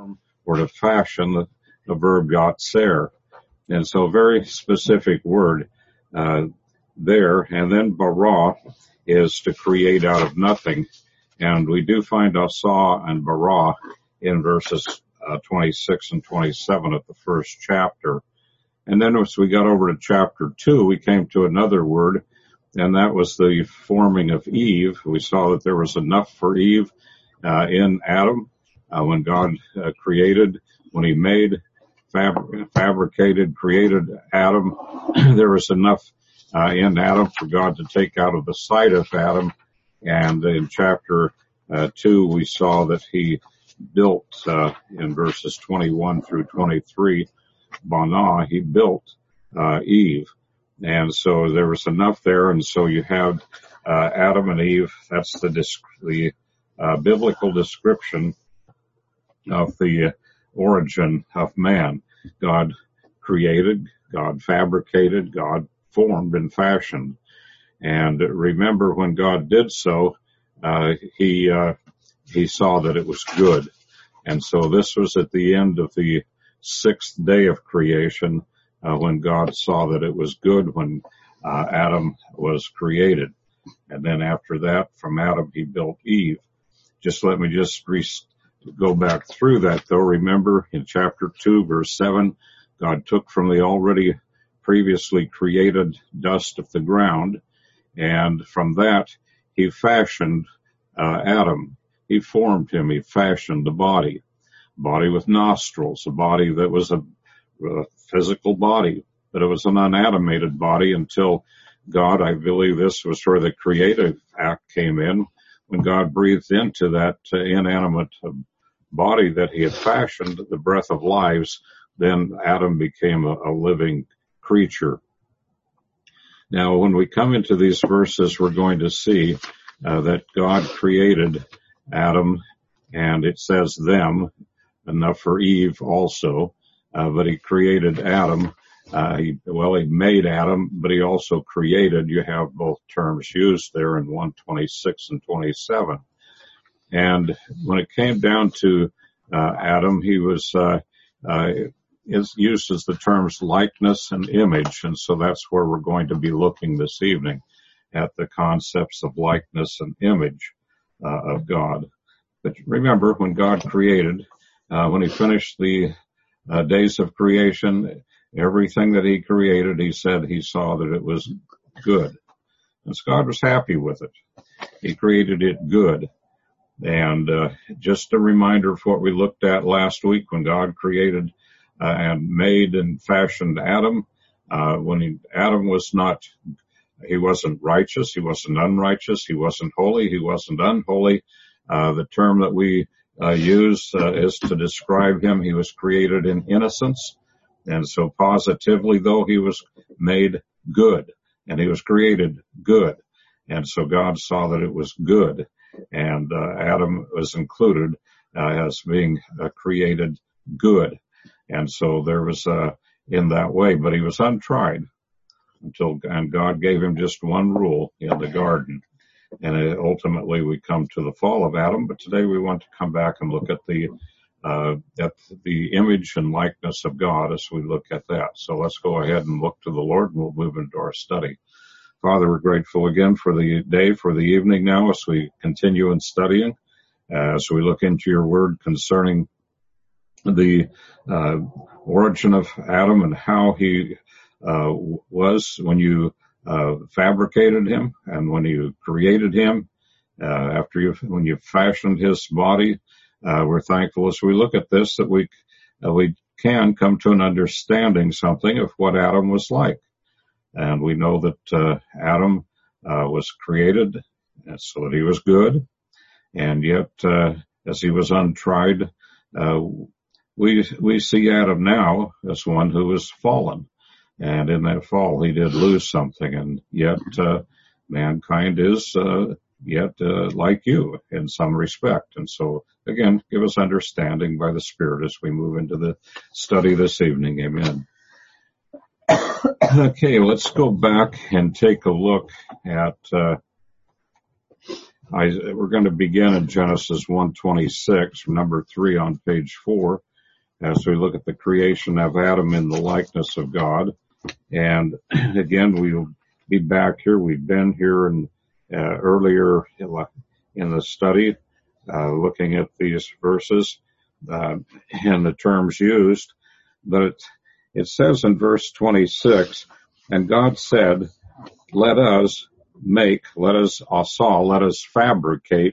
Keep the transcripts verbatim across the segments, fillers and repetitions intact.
form or to fashion, the, the verb yatser. And so very specific word uh, there. And then bara is to create out of nothing. And we do find asa and bara in verses uh, twenty-six and twenty-seven of the first chapter. And then as we got over to chapter two, we came to another word, and that was the forming of Eve. We saw that there was enough for Eve uh, in Adam uh, when God uh, created, when he made, fab- fabricated, created Adam. There was enough uh, in Adam for God to take out of the sight of Adam. And in chapter uh, two, we saw that he built, uh, in verses twenty-one through twenty-three, Bana, he built uh, Eve. And so there was enough there, and so you have uh, Adam and Eve. That's the, the uh, biblical description of the origin of man. God created, God fabricated, God formed and fashioned. And remember, when God did so, uh, he uh, he saw that it was good. And so this was at the end of the sixth day of creation, uh, when God saw that it was good when uh, Adam was created. And then after that, from Adam, he built Eve. Just let me just re- go back through that, though. Remember, in chapter two, verse seven, God took from the already previously created dust of the ground, and from that, he fashioned uh, Adam. He formed him. He fashioned a body, body with nostrils, a body that was a, a physical body, but it was an unanimated body until God, I believe this was where the creative act came in, when God breathed into that uh, inanimate uh, body that he had fashioned, the breath of lives, then Adam became a, a living creature. Now, when we come into these verses, we're going to see uh, that God created Adam, and it says them, enough for Eve also, uh, but he created Adam. Uh, he, well, he made Adam, but he also created. You have both terms used there in one twenty-six and twenty-seven. And when it came down to uh, Adam, he was uh, uh, is used as the terms likeness and image, and so that's where we're going to be looking this evening, at the concepts of likeness and image uh, of God. But remember, when God created, uh, when he finished the uh, days of creation, everything that he created, he said he saw that it was good. And so God was happy with it. He created it good. And uh, just a reminder of what we looked at last week when God created uh, and made and fashioned Adam. Uh, when he, Adam was not, he wasn't righteous, he wasn't unrighteous, he wasn't holy, he wasn't unholy. Uh, the term that we uh, use uh, is to describe him. He was created in innocence. And so positively, though, he was made good, and he was created good. And so God saw that it was good. And uh, Adam was included uh, as being uh, created good. And so there was uh, in that way, but he was untried until, and God gave him just one rule in the garden. And it, ultimately we come to the fall of Adam, but today we want to come back and look at the uh, at the image and likeness of God as we look at that. So let's go ahead and look to the Lord, and we'll move into our study. Father, we're grateful again for the day, for the evening now as we continue in studying, uh, as we look into your word concerning the uh, origin of Adam and how he uh, was when you uh, fabricated him and when you created him, uh, after you, when you fashioned his body. Uh, we're thankful as we look at this that we, uh, we can come to an understanding something of what Adam was like. And we know that uh, Adam uh, was created so that he was good, and yet uh, as he was untried, uh, we we see Adam now as one who was fallen, and in that fall he did lose something, and yet uh, mankind is uh, yet uh, like you in some respect. And so again, give us understanding by the Spirit as we move into the study this evening. Amen. Okay, let's go back and take a look at uh, I, we're going to begin in Genesis one twenty-six, number three on page four, as we look at the creation of Adam in the likeness of God. And again, we'll be back here. We've been here in, uh, earlier in the study, uh, looking at these verses uh, and the terms used. But it, it says in verse twenty-six, and God said, let us make, let us asa, let us fabricate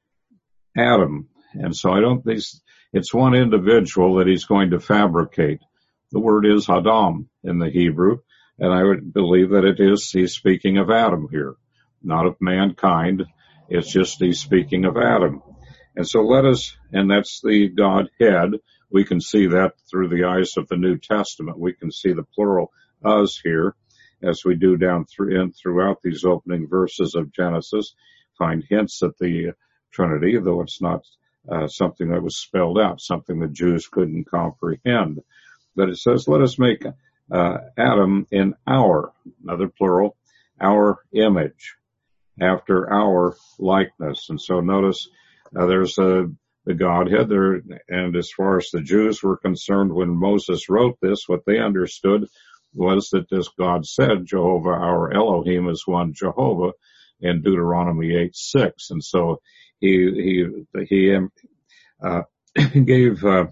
Adam. And so I don't think it's one individual that he's going to fabricate. The word is Adam in the Hebrew, and I would believe that it is, he's speaking of Adam here, not of mankind. It's just he's speaking of Adam. And so let us, and that's the Godhead. We can see that through the eyes of the New Testament. We can see the plural us here, as we do down through and throughout these opening verses of Genesis, find hints at the Trinity, though it's not uh, something that was spelled out, something the Jews couldn't comprehend. But it says, let us make uh, Adam in our, another plural, our image, after our likeness. And so notice uh, there's a, the Godhead there, and as far as the Jews were concerned, when Moses wrote this, what they understood was that this God said, Jehovah our Elohim is one Jehovah, in Deuteronomy eight six. And so he, he, he, uh, gave, uh,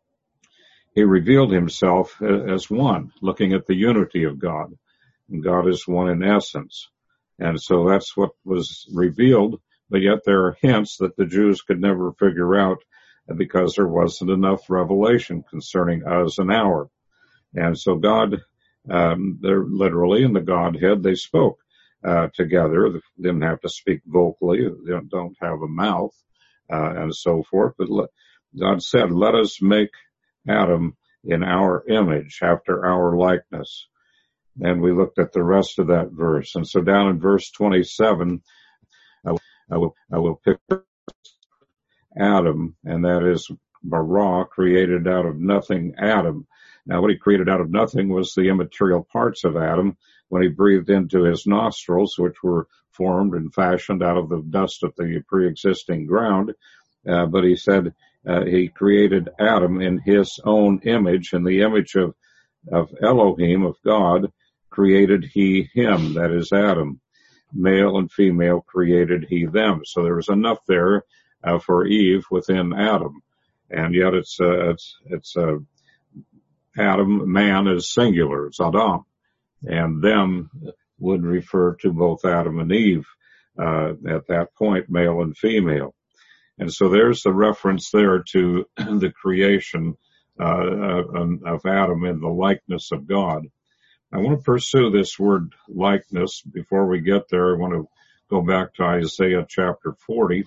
he revealed himself as one, looking at the unity of God. And God is one in essence. And so that's what was revealed, but yet there are hints that the Jews could never figure out because there wasn't enough revelation concerning us and our. And so God, Um, they're literally in the Godhead, they spoke, uh, together. They didn't have to speak vocally. They don't, don't have a mouth, uh, and so forth. But le- God said, let us make Adam in our image, after our likeness. And we looked at the rest of that verse. And so down in verse twenty-seven, I, I will, I will pick Adam, and that is bara, created out of nothing, Adam. Now, what he created out of nothing was the immaterial parts of Adam when he breathed into his nostrils, which were formed and fashioned out of the dust of the pre-existing ground. Uh, but he said uh, he created Adam in his own image, in the image of, of Elohim, of God, created he him, that is Adam. Male and female created he them. So there was enough there uh, for Eve within Adam. And yet it's, uh, it's, it's, uh, Adam, man is singular, it's Adam. And them would refer to both Adam and Eve, uh, at that point, male and female. And so there's the reference there to the creation, uh, of Adam in the likeness of God. I want to pursue this word likeness. Before we get there, I want to go back to Isaiah chapter forty.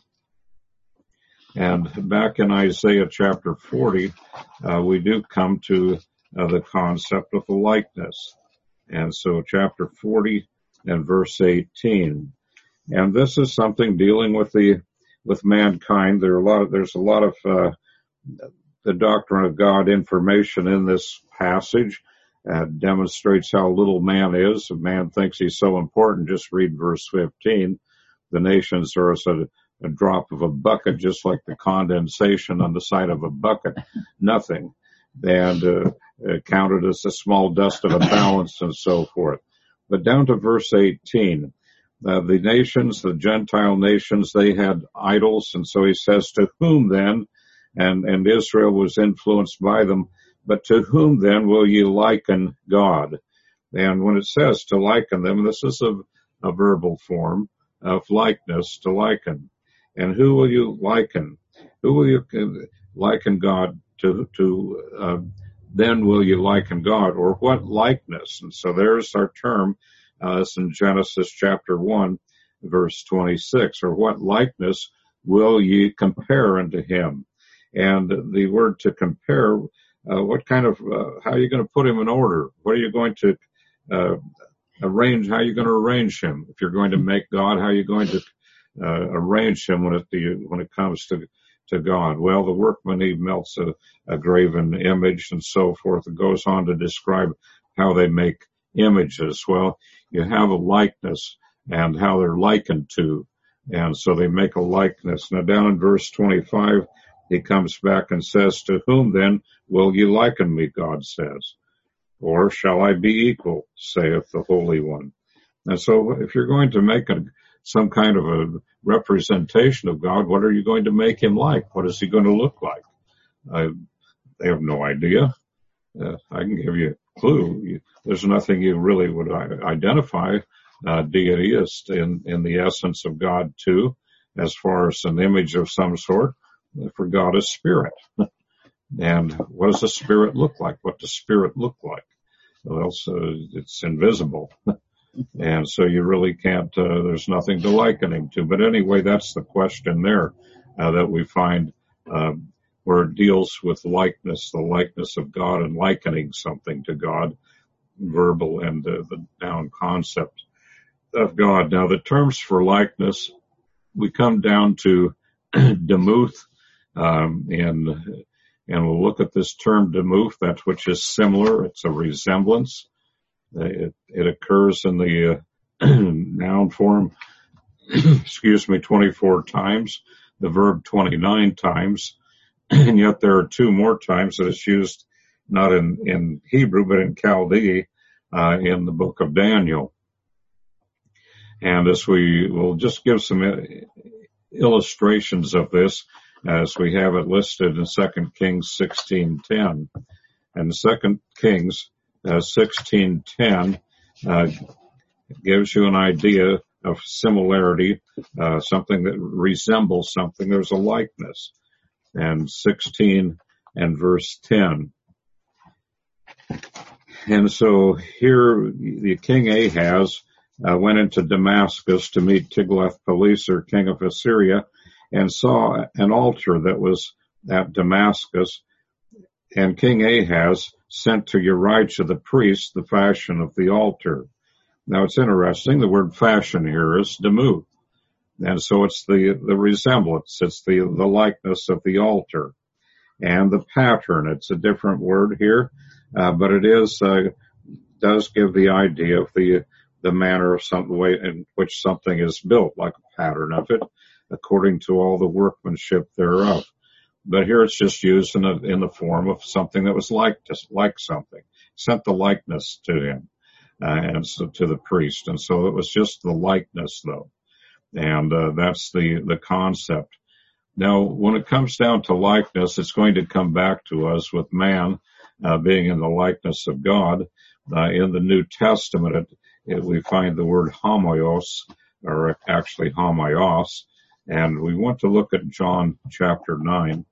And back in Isaiah chapter forty, uh, we do come to uh, the concept of the likeness. And so chapter forty and verse eighteen. And this is something dealing with the, with mankind. There are a lot of, there's a lot of, uh, the doctrine of God information in this passage. Uh, demonstrates how little man is. If man thinks he's so important, just read verse fifteen. The nations are as a, a drop of a bucket, just like the condensation on the side of a bucket. Nothing. And uh, uh, counted as a small dust of a balance and so forth. But down to verse eighteen, uh, the nations, the Gentile nations, they had idols. And so he says, to whom then, and, and Israel was influenced by them, but to whom then will ye liken God? And when it says to liken them, this is a, a verbal form of likeness, to liken. And who will you liken? Who will you liken God to? To uh, then will you liken God, or what likeness? And so there's our term. Uh, it's in Genesis chapter one, verse twenty-six. Or what likeness will ye compare unto him? And the word to compare. Uh, what kind of, uh, how are you going to put him in order? What are you going to, uh, arrange, how are you going to arrange him? If you're going to make God, how are you going to, uh, arrange him when it, the, when it comes to, to God? Well, the workman, he melts a, a graven image and so forth. It goes on to describe how they make images. Well, you have a likeness and how they're likened to. And so they make a likeness. Now down in verse twenty-five, he comes back and says, to whom then will you liken me, God says? Or shall I be equal, saith the Holy One? And so if you're going to make a, some kind of a representation of God, what are you going to make him like? What is he going to look like? I, they have no idea. Uh, I can give you a clue. You, there's nothing you really would identify uh, deity as in, in the essence of God too, as far as an image of some sort. For God is spirit. And what does a spirit look like? What does spirit look like? Well, so it's invisible. And so you really can't, uh, there's nothing to liken him to. But anyway, that's the question there uh, that we find uh, where it deals with likeness, the likeness of God and likening something to God, verbal and uh, the noun concept of God. Now, the terms for likeness, we come down to demuth, um, and, and we'll look at this term demuth, that which is similar. It's a resemblance. It, it occurs in the uh, noun form, excuse me, twenty-four times, the verb twenty-nine times, and yet there are two more times that it's used not in, in Hebrew, but in Chaldee, uh, in the book of Daniel. And as we will just give some illustrations of this, as we have it listed in Second Kings sixteen ten. And Second Kings uh, sixteen ten uh, gives you an idea of similarity, uh, something that resembles something. There's a likeness. And sixteen and verse ten. And so here the king Ahaz uh, went into Damascus to meet Tiglath-Pileser, king of Assyria, and saw an altar that was at Damascus. And King Ahaz sent to Urijah the priest the fashion of the altar. Now it's interesting, the word fashion here is demuth. And so it's the, the resemblance, it's the, the likeness of the altar. And the pattern, it's a different word here, uh, but it is, uh, does give the idea of the, the manner of some way in which something is built, like a pattern of it, according to all the workmanship thereof. But here it's just used in, a, in the form of something that was like, just like something. Sent the likeness to him, uh, and so to the priest. And so it was just the likeness though. And, uh, that's the, the concept. Now, when it comes down to likeness, it's going to come back to us with man, uh, being in the likeness of God. Uh, in the New Testament, it, it, we find the word homoios, or actually homoios. And we want to look at John chapter nine.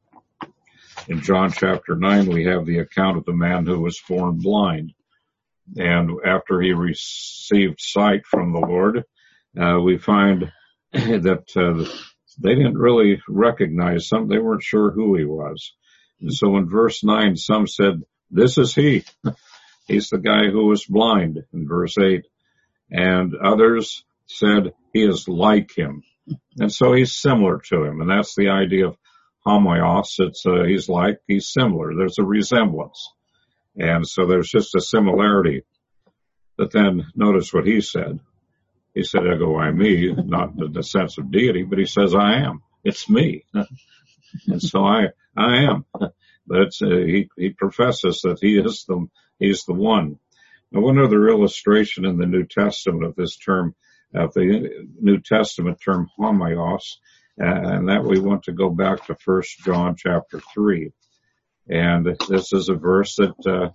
In John chapter nine, we have the account of the man who was born blind. And after he received sight from the Lord, uh, we find that uh, they didn't really recognize him. They weren't sure who he was. And so in verse nine, some said, this is he. He's the guy who was blind, in verse eight. And others said, he is like him. And so he's similar to him. And that's the idea of homoios. It's, uh, he's like, he's similar. There's a resemblance. And so there's just a similarity. But then notice what he said. He said, ego I me, not in the sense of deity, but he says, I am. It's me. And so I, I am. But it's, uh, he, he professes that he is the, he's the one. Now, one other illustration in the New Testament of this term, of the New Testament term homoios, and that we want to go back to First John chapter three. And this is a verse that, uh,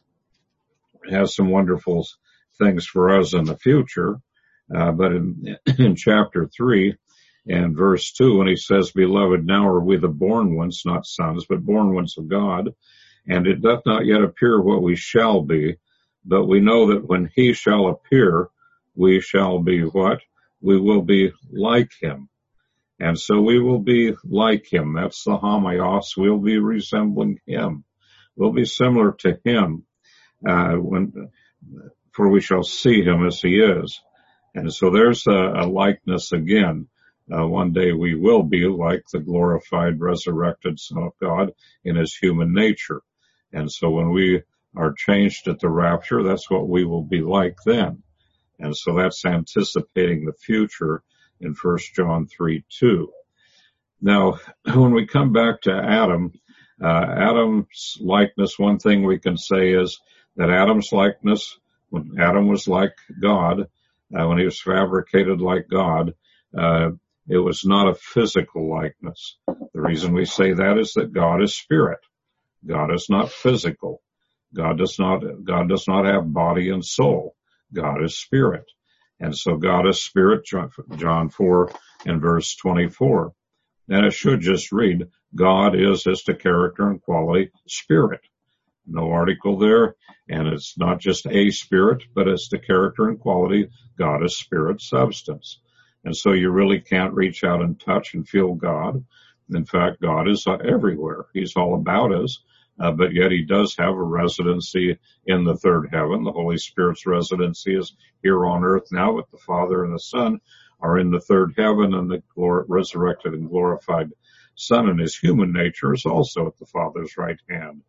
has some wonderful things for us in the future. Uh, but in, in chapter three and verse two, when he says, beloved, now are we the born ones, not sons, but born ones of God. And it doth not yet appear what we shall be, but we know that when he shall appear, we shall be what? We will be like him. And so we will be like him. That's the homoios. We'll be resembling him. We'll be similar to him, uh, when, for we shall see him as he is. And so there's a, a likeness again. Uh, one day we will be like the glorified, resurrected Son of God in his human nature. And so when we are changed at the rapture, that's what we will be like then. And so that's anticipating the future in First John three two. Now, when we come back to Adam, uh, Adam's likeness, one thing we can say is that Adam's likeness, when Adam was like God, uh, when he was fabricated like God, uh, it was not a physical likeness. The reason we say that is that God is spirit. God is not physical. God does not, God does not have body and soul. God is spirit. And so God is spirit, John four and verse twenty-four. And it should just read, God is as to character and quality spirit. No article there. And it's not just a spirit, but as to character and quality, God is spirit substance. And so you really can't reach out and touch and feel God. In fact, God is everywhere. He's all about us. Uh, but yet he does have a residency in the third heaven. The Holy Spirit's residency is here on earth now, but the Father and the Son are in the third heaven, and the glor- resurrected and glorified Son in his human nature is also at the Father's right hand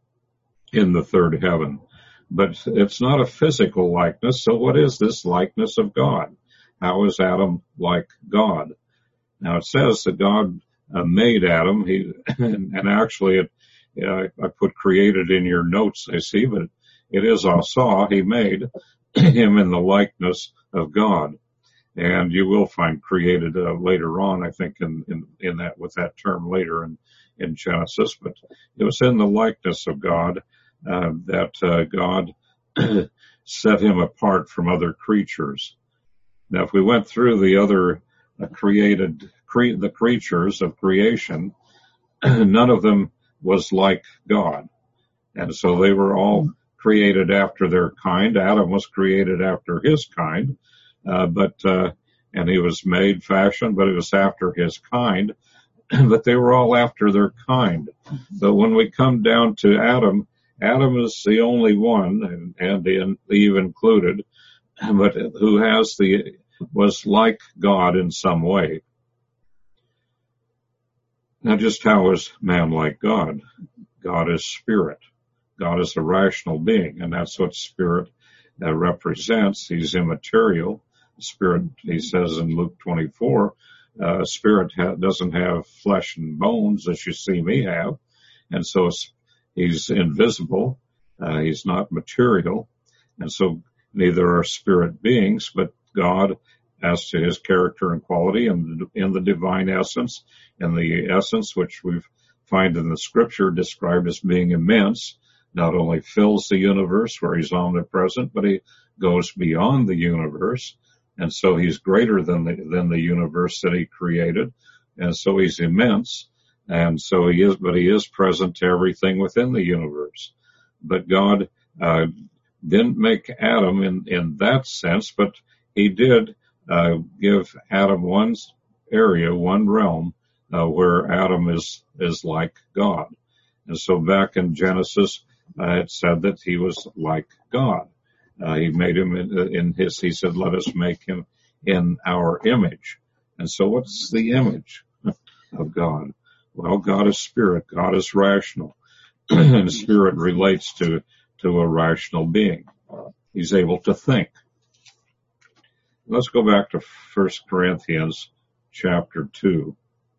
in the third heaven. But it's not a physical likeness, so what is this likeness of God? How is Adam like God? Now it says that God uh, made Adam, he, and, and actually it Yeah, I put created in your notes, I see, but it is Asa. He made him in the likeness of God. And you will find created uh, later on, I think, in, in, in that, with that term later in, in Genesis. But it was in the likeness of God uh, that uh, God set him apart from other creatures. Now, if we went through the other uh, created, cre- the creatures of creation, none of them was like God. And so they were all created after their kind. Adam was created after his kind, uh, but, uh, and he was made, fashioned, but it was after his kind, but they were all after their kind. But when we come down to Adam, Adam is the only one, and, and in, Eve included, but who has the, was like God in some way. Now, just how is man like God? God is spirit. God is a rational being, and that's what spirit uh, represents. He's immaterial. Spirit, he says in Luke twenty-four, uh, spirit ha- doesn't have flesh and bones as you see me have, and so he's invisible. Uh, he's not material, and so neither are spirit beings, but God, as to his character and quality and in the divine essence, and the essence which we find in the scripture described as being immense, not only fills the universe where he's omnipresent, but he goes beyond the universe. And so he's greater than the, than the universe that he created. And so he's immense. And so he is, but he is present to everything within the universe. But God, uh, didn't make Adam in, in that sense, but he did Uh, give Adam one area, one realm, uh, where Adam is, is like God. And so back in Genesis, uh, it said that he was like God. Uh, he made him in, in his, he said, let us make him in our image. And so what's the image of God? Well, God is spirit. God is rational. And spirit relates to, to a rational being. He's able to think. Let's go back to First Corinthians chapter two.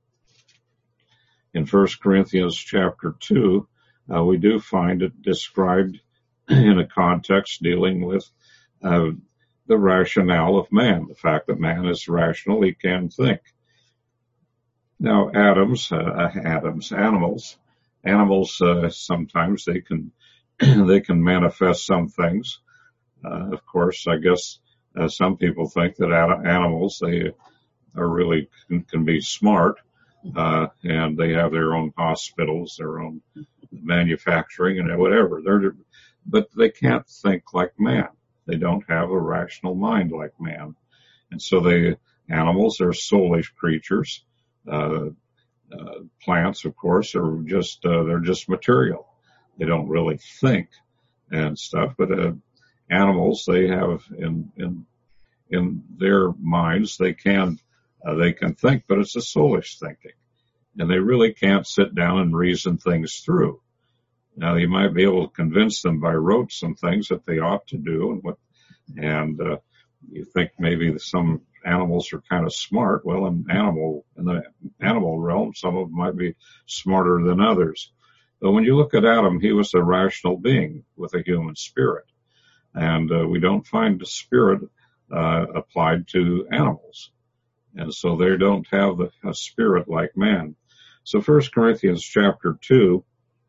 In First Corinthians chapter two, uh, we do find it described in a context dealing with uh, the rationale of man, the fact that man is rational, he can think. Now, atoms, uh, atoms, animals, animals, uh, sometimes they can they can manifest some things. Uh, of course, I guess. Uh, some people think that animals, they are really, can, can be smart, uh, and they have their own hospitals, their own manufacturing and whatever. They're, but they can't think like man. They don't have a rational mind like man. And so they, animals are soulish creatures. Uh, uh, plants, of course, are just, uh, they're just material. They don't really think and stuff, but, uh, animals, they have in, in, in their minds, they can, uh, they can think, but it's a soulish thinking. And they really can't sit down and reason things through. Now, you might be able to convince them by rote some things that they ought to do and what, and, uh, you think maybe some animals are kind of smart. Well, in animal, in the animal realm, some of them might be smarter than others. But when you look at Adam, he was a rational being with a human spirit. And uh, we don't find the spirit uh, applied to animals. And so they don't have the, a spirit like man. So First Corinthians chapter two,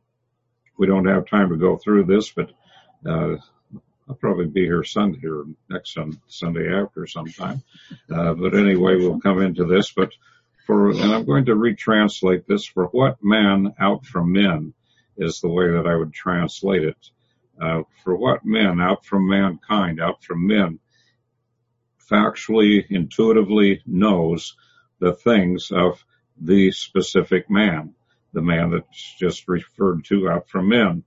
we don't have time to go through this, but uh, I'll probably be here Sunday or next sun, Sunday after sometime. Uh, but anyway, we'll come into this. But for, and I'm going to retranslate this, for what man out from men is the way that I would translate it. Uh, for what men out from mankind, out from men, factually, intuitively knows the things of the specific man, the man that's just referred to out from men,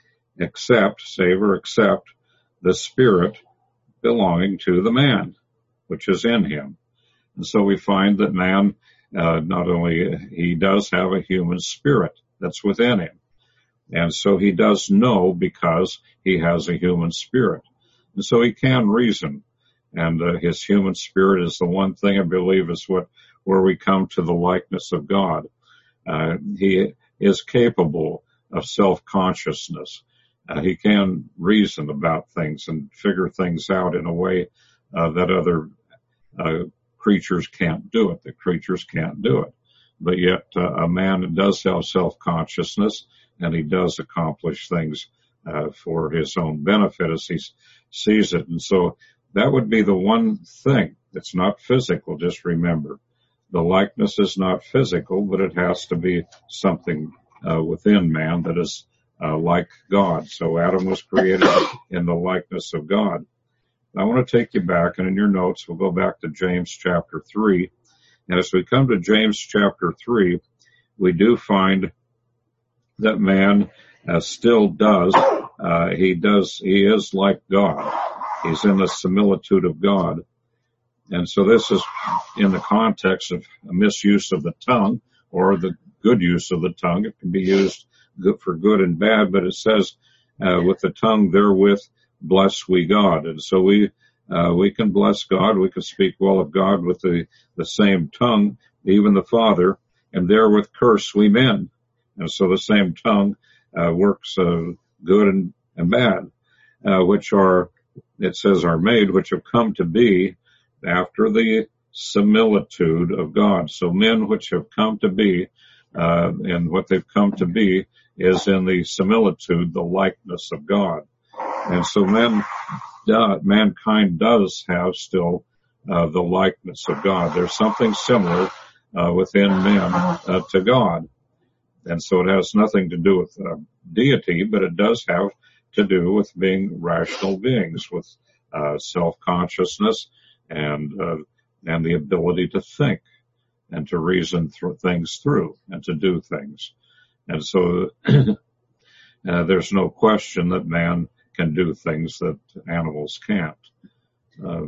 except, save or except, the spirit belonging to the man, which is in him. And so we find that man, uh, not only, he does have a human spirit that's within him. And so he does know because he has a human spirit. And so he can reason. And uh, his human spirit is the one thing I believe is what, where we come to the likeness of God. Uh, he is capable of self-consciousness. Uh, he can reason about things and figure things out in a way uh, that other uh, creatures can't do it. The creatures can't do it. But yet uh, a man does have self-consciousness, and he does accomplish things uh, for his own benefit as he sees it. And so that would be the one thing that's not physical. Just remember, the likeness is not physical, but it has to be something uh, within man that is Uh, like God. So Adam was created in the likeness of God. I want to take you back, and in your notes, we'll go back to James chapter three. And as we come to James chapter three, we do find that man uh, still does, uh, he does, he is like God. He's in the similitude of God. And so this is in the context of a misuse of the tongue, or the good use of the tongue. It can be used good for good and bad, but it says, uh, with the tongue therewith bless we God. And so we, uh, we can bless God. We can speak well of God with the, the same tongue, even the Father, and therewith curse we men. And so the same tongue, uh, works, uh, good and, and bad, uh, which are, it says are made, which have come to be after the similitude of God. So men which have come to be, uh, and what they've come to be is in the similitude, the likeness of God. And so men, uh, mankind does have still, uh, the likeness of God. There's something similar, uh, within men, uh, to God. And so it has nothing to do with, uh, deity, but it does have to do with being rational beings with, uh, self-consciousness and, uh, and the ability to think and to reason through things through and to do things. And so uh, there's no question that man can do things that animals can't. Uh,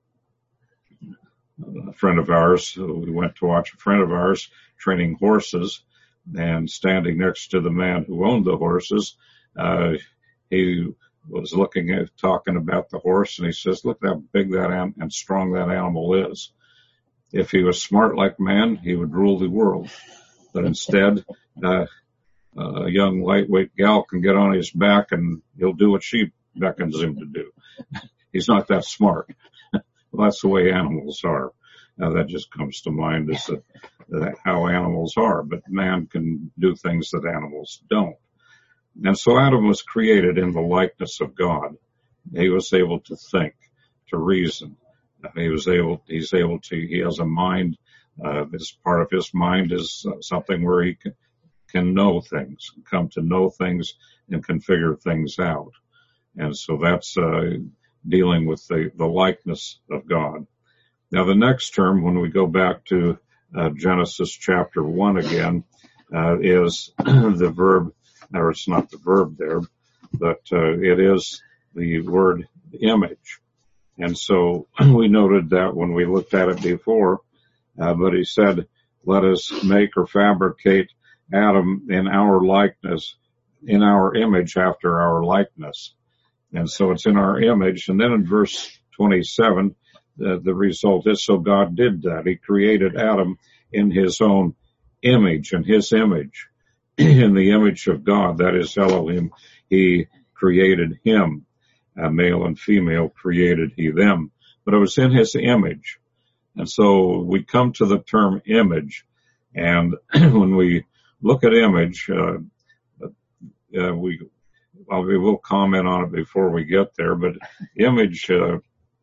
a friend of ours, we went to watch a friend of ours training horses, and standing next to the man who owned the horses, uh, he was looking at, talking about the horse, and he says, look how big that am- and strong that animal is. If he was smart like man, he would rule the world. But instead, uh, a young lightweight gal can get on his back and he'll do what she beckons him to do. He's not that smart. Well, that's the way animals are. Now that just comes to mind as the, the, how animals are, but man can do things that animals don't. And so Adam was created in the likeness of God. He was able to think, to reason. He was able, he's able to, he has a mind, uh, this part of his mind is something where he can, can know things, come to know things and can figure things out. And so that's, uh, dealing with the, the likeness of God. Now the next term, when we go back to, uh, Genesis chapter one again, uh, is the verb, or it's not the verb there, but, uh, it is the word image. And so we noted that when we looked at it before, uh, but he said, let us make or fabricate Adam in our likeness, in our image after our likeness. And so it's in our image. And then in verse twenty-seven, the, the result is, so God did that. He created Adam in his own image, in his image, in the image of God, that is Elohim. He created him, uh, male and female created he them, but it was in his image. And so we come to the term image, and when we look at image, uh, uh, we, well, we will comment on it before we get there, but image uh,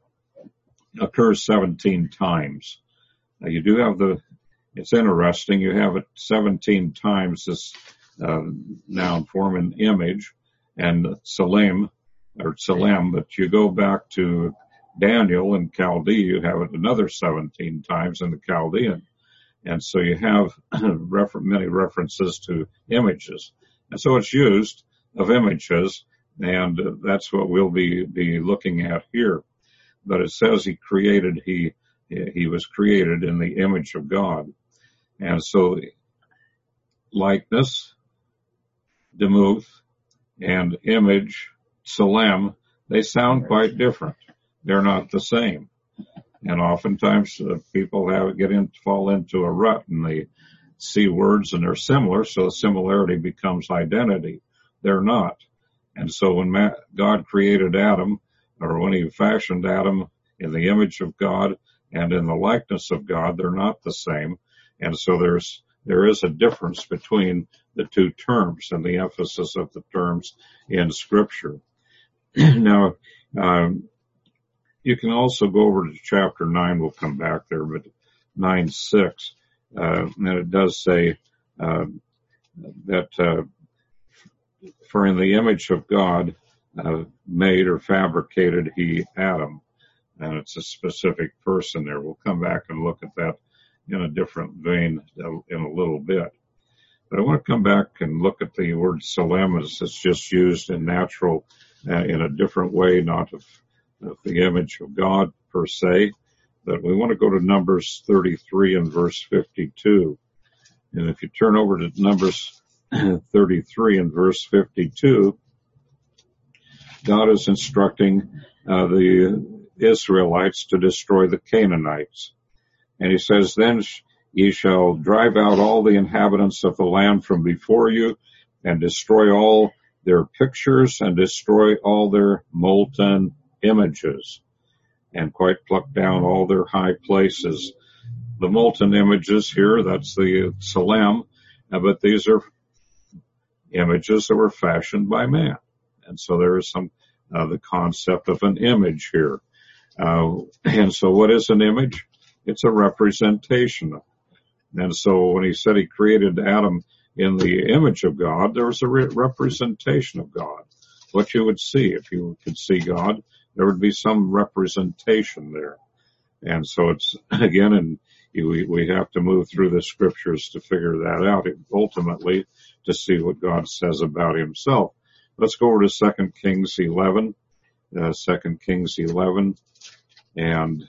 occurs seventeen times. Now you do have the, it's interesting, you have it seventeen times, this uh, noun form in image, and Tselem, or Tselem, but you go back to Daniel in Chaldee, you have it another seventeen times in the Chaldean. And so you have refer- many references to images. And so it's used of images, and uh, that's what we'll be, be looking at here. But it says he created, he, he was created in the image of God. And so likeness, demuth, and image, Tselem, they sound quite different. They're not the same. And oftentimes uh, people have get in, fall into a rut, and they see words and they're similar, so similarity becomes identity. They're not. And so when Ma- God created Adam, or when he fashioned Adam in the image of God and in the likeness of God, they're not the same. And so there's, there is a difference between the two terms and the emphasis of the terms in Scripture. Now, um, you can also go over to chapter nine, we'll come back there, but nine six, uh, and it does say, uh, that, uh, for in the image of God, uh, made or fabricated he Adam. And it's a specific person there. We'll come back and look at that in a different vein in a little bit. But I want to come back and look at the word Tselem as it's just used in natural, uh, in a different way, not of, of the image of God per se. But we want to go to Numbers thirty-three and verse fifty-two. And if you turn over to Numbers thirty-three and verse fifty-two, God is instructing uh, the Israelites to destroy the Canaanites. And he says, then ye shall drive out all the inhabitants of the land from before you, and destroy all their pictures, and destroy all their molten images, and quite pluck down all their high places. The molten images here, that's the Tselem, uh, but these are images that were fashioned by man. And so there is some, uh, the concept of an image here. Uh, and so what is an image? It's a representation. And so when he said he created Adam in the image of God, there was a re- representation of God. What you would see, if you could see God, there would be some representation there. And so it's, again, and we, we have to move through the scriptures to figure that out, ultimately to see what God says about himself. Let's go over to Second Kings eleven, uh, Second Kings eleven, and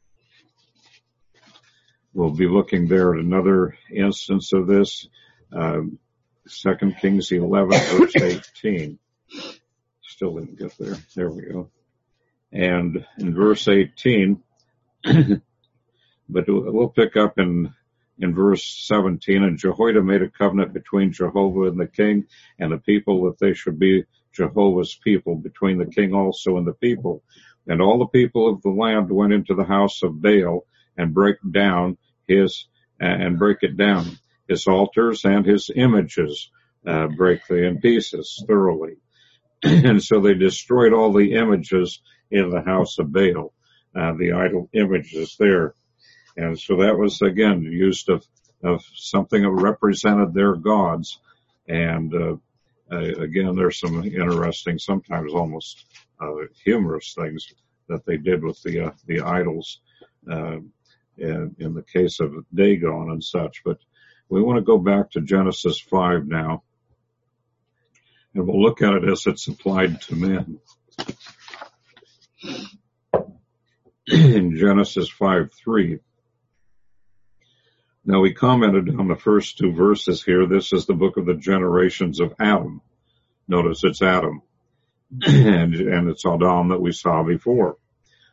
we'll be looking there at another instance of this, um, Second Kings eleven, verse eighteen. Still didn't get there. There we go. And in verse eighteen, but we'll pick up in in verse seventeen, and Jehoiada made a covenant between Jehovah and the king and the people, that they should be Jehovah's people, between the king also and the people. And all the people of the land went into the house of Baal and break down his, and break it down, his altars and his images, uh, break they in pieces thoroughly. And so they destroyed all the images in the house of Baal, uh, the idol images there. And so that was, again, used of, of something that represented their gods. And, uh, uh, again, there's some interesting, sometimes almost, uh, humorous things that they did with the, uh, the idols, uh, in, in the case of Dagon and such. But we want to go back to Genesis five now, and we'll look at it as it's applied to men. In Genesis five three. Now we commented on the first two verses here. This is the book of the generations of Adam. Notice it's Adam. and, and it's Adam that we saw before.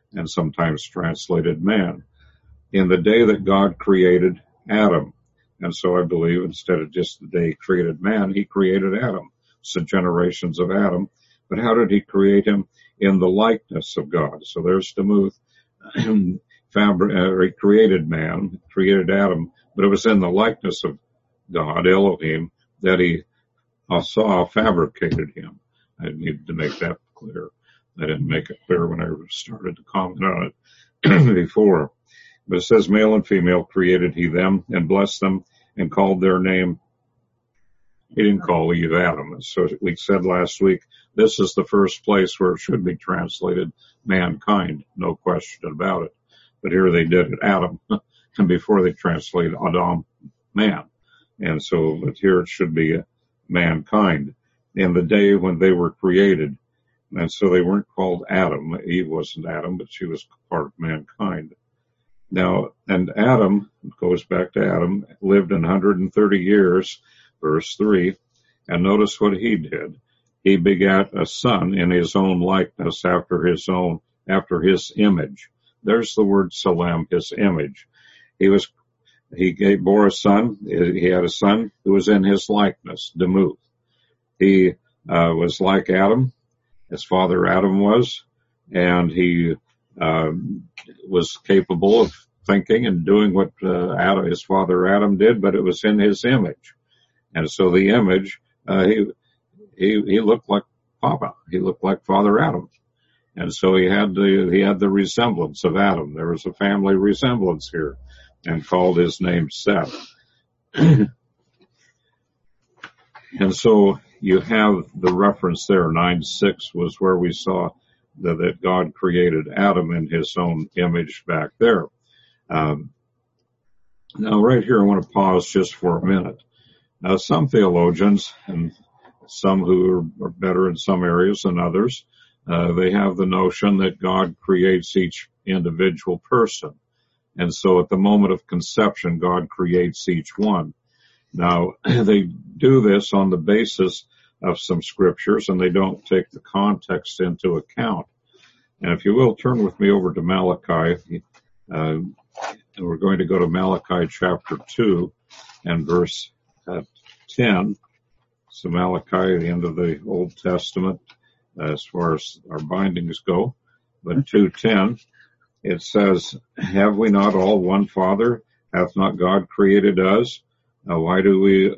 and sometimes translated man. In the day that God created Adam. And so I believe instead of just the day he created man, he created Adam. So generations of Adam. But how did he create him? In the likeness of God. So there's Demuth. Fabri- uh, he created man, created Adam, but it was in the likeness of God, Elohim, that he uh, saw fabricated him. I needed to make that clear. I didn't make it clear when I started to comment on it before. But it says, male and female created he them, and blessed them, and called their name. He didn't call Eve Adam. So we said last week, this is the first place where it should be translated mankind, no question about it. But here they did it, Adam, and before they translated Adam, man. And so, but here it should be mankind. In the day when they were created. And so they weren't called Adam. Eve wasn't Adam, but she was part of mankind. Now, and Adam, goes back to Adam, lived in one hundred thirty years, verse three, and notice what he did. He begat a son in his own likeness, after his own, after his image. There's the word salam, his image. He was, he gave, bore a son, he had a son who was in his likeness, Demuth. He uh, was like Adam, his father Adam was, and he uh, was capable of thinking and doing what uh, Adam, his father Adam did, but it was in his image. And so the image, uh, he, he, he looked like Papa. He looked like Father Adam. And so he had the, he had the resemblance of Adam. There was a family resemblance here, and called his name Seth. And so you have the reference there, nine six was where we saw that, that God created Adam in his own image back there. Um, now right here I want to pause just for a minute. Now some theologians, and some who are, are better in some areas than others, uh, they have the notion that God creates each individual person. And so at the moment of conception, God creates each one. Now, they do this on the basis of some scriptures, and they don't take the context into account. And if you will, turn with me over to Malachi, uh, and we're going to go to Malachi chapter two and verse uh, ten. So Malachi, the end of the Old Testament, uh, as far as our bindings go. But two ten, it says, have we not all one Father? Hath not God created us? Uh, why do we, uh,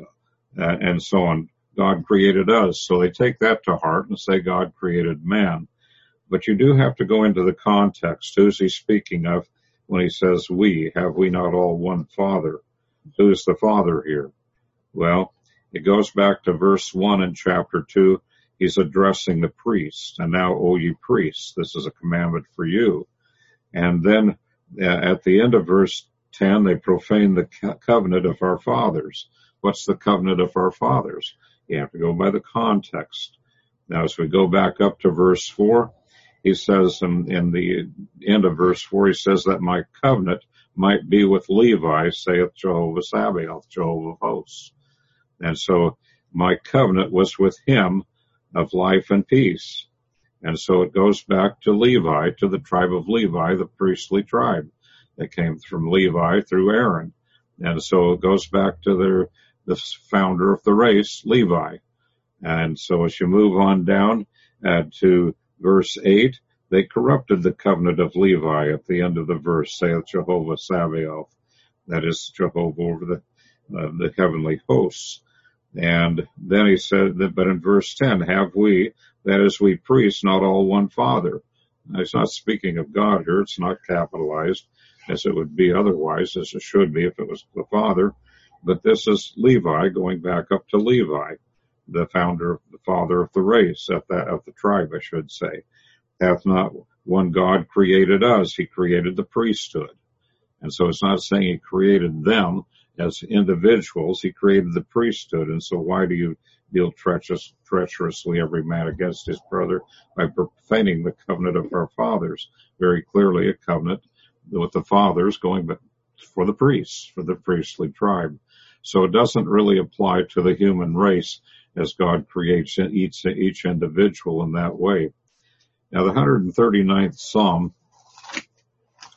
and so on. God created us. So they take that to heart and say God created man. But you do have to go into the context. Who's he speaking of when he says we? Have we not all one Father? Who's the Father here? Well, it goes back to verse one in chapter two. He's addressing the priests. And now, O ye priests, this is a commandment for you. And then uh, at the end of verse ten, they profane the co- covenant of our fathers. What's the covenant of our fathers? You have to go by the context. Now, as we go back up to verse four, he says in, in the end of verse four, he says that my covenant might be with Levi, saith Jehovah Sabaoth, Jehovah of hosts. And so my covenant was with him of life and peace. And so it goes back to Levi, to the tribe of Levi, the priestly tribe that came from Levi through Aaron. And so it goes back to their, the founder of the race, Levi. And so as you move on down uh, to verse eight, they corrupted the covenant of Levi at the end of the verse, saith Jehovah Sabaoth. That is Jehovah over the, uh, the heavenly hosts. And then he said that, but in verse ten, have we, that is we priests, not all one Father? Now, he's not speaking of God here. It's not capitalized as it would be otherwise, as it should be if it was the Father. But this is Levi, going back up to Levi, the founder, the father of the race, of the, of the tribe, I should say. Hath not one God created us? He created the priesthood. And so it's not saying he created them as individuals. He created the priesthood. And so why do you deal treacherous, treacherously every man against his brother? By profaning the covenant of our fathers. Very clearly a covenant with the fathers going back for the priests, for the priestly tribe. So it doesn't really apply to the human race as God creates each, each individual in that way. Now the one hundred thirty-ninth Psalm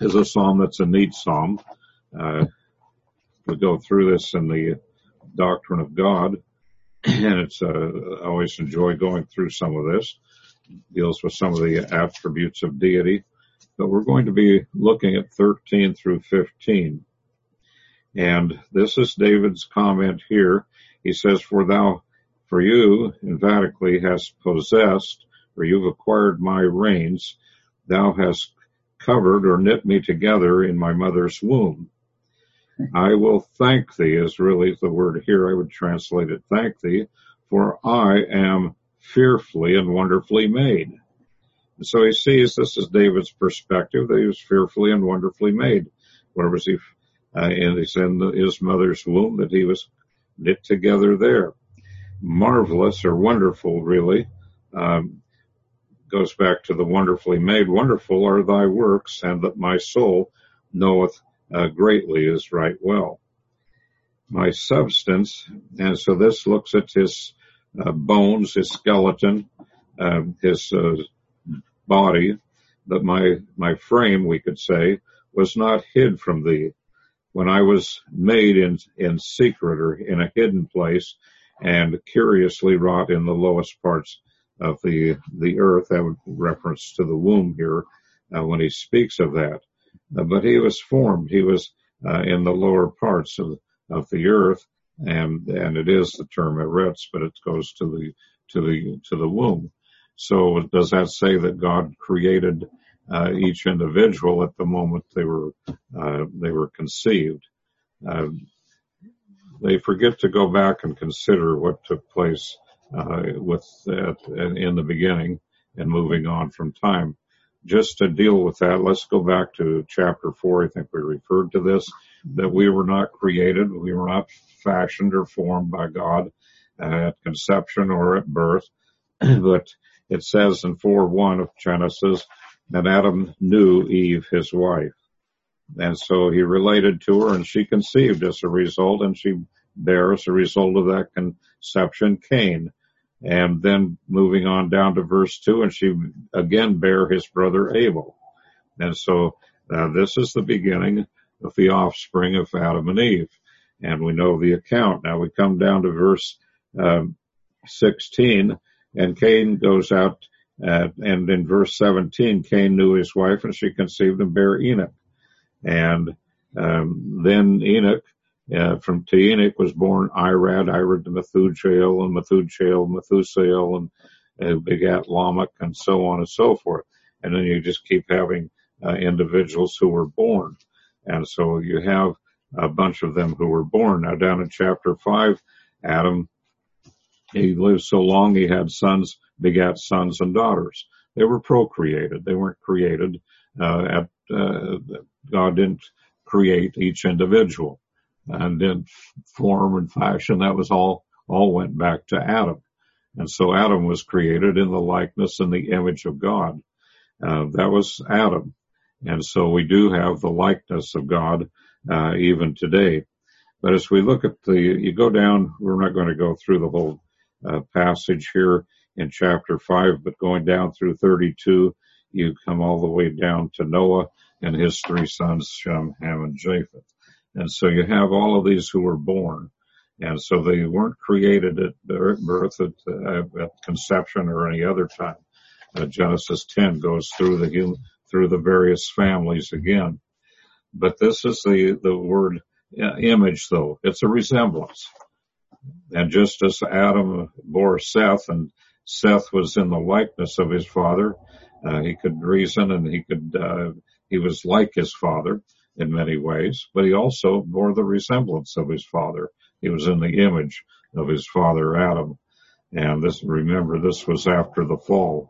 is a psalm that's a neat psalm. Uh, we go through this in the Doctrine of God, and it's uh, I always enjoy going through some of this. It deals with some of the attributes of deity. But we're going to be looking at thirteen through fifteen. And this is David's comment here. He says, For thou, for you, emphatically, hast possessed, or you've acquired my reins. Thou hast covered or knit me together in my mother's womb. I will thank thee is really the word here. I would translate it, thank thee, for I am fearfully and wonderfully made. And so he sees, this is David's perspective, that he was fearfully and wonderfully made. Where was he? Uh, and he's in the, his mother's womb, that he was knit together there. Marvelous or wonderful, really, um, goes back to the wonderfully made. Wonderful are thy works, and that my soul knoweth uh, greatly is right well. My substance, and so this looks at his uh, bones, his skeleton, uh, his uh, body, that my, my frame, we could say, was not hid from thee. When I was made in, in secret or in a hidden place and curiously wrought in the lowest parts of the, the earth, that would reference to the womb here, uh, when he speaks of that. Uh, but he was formed, he was, uh, in the lower parts of, of the earth, and, and it is the term eretz, but it goes to the, to the, to the womb. So does that say that God created uh, each individual at the moment they were uh, they were conceived? Uh, they forget to go back and consider what took place uh, with that in the beginning and moving on from time. Just to deal with that, let's go back to chapter four. I think we referred to this, that we were not created, we were not fashioned or formed by God uh, at conception or at birth, but it says in four one of Genesis that Adam knew Eve, his wife. And so he related to her, and she conceived as a result, and she bare as a result of that conception Cain. And then moving on down to verse two, and she again bare his brother Abel. And so uh, this is the beginning of the offspring of Adam and Eve. And we know the account. Now we come down to verse um, sixteen. And Cain goes out, uh, and in verse seventeen, Cain knew his wife, and she conceived and bare Enoch. And um, then Enoch, uh, from to Enoch was born Irad, Irad to Methujael, and Methujael, Methusael, and uh, begat Lamech, and so on and so forth. And then you just keep having uh, individuals who were born. And so you have a bunch of them who were born. Now down in chapter five, Adam, he lived so long he had sons, begat sons and daughters. They were procreated. They weren't created. Uh, at, uh, God didn't create each individual and didn't form and fashion. That was all, all went back to Adam. And so Adam was created in the likeness and the image of God. Uh, that was Adam. And so we do have the likeness of God, uh, even today. But as we look at the, you go down, we're not going to go through the whole Uh, passage here in chapter five, but going down through thirty-two, you come all the way down to Noah and his three sons, Shem, Ham, and Japheth. And so you have all of these who were born. And so they weren't created at birth, at, uh, at conception, or any other time. Uh, Genesis ten goes through the human, through the various families again. But this is the, the word uh, image, though. It's a resemblance. And just as Adam bore Seth, and Seth was in the likeness of his father, uh, he could reason, and he could, uh, he was like his father in many ways, but he also bore the resemblance of his father. He was in the image of his father Adam. And this, remember, this was after the fall.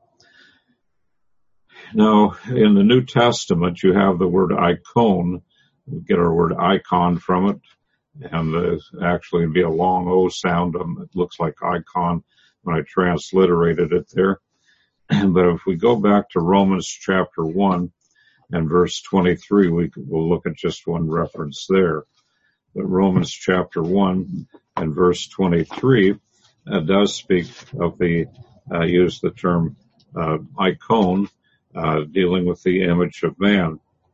Now, in the New Testament, you have the word icon. We get our word icon from it. And there's actually be a long O sound. Um, it looks like icon when I transliterated it there. But if we go back to Romans chapter one and verse twenty-three, we will look at just one reference there. But Romans chapter one and verse twenty-three uh, does speak of the, uh, use the term uh, icon, uh, dealing with the image of man.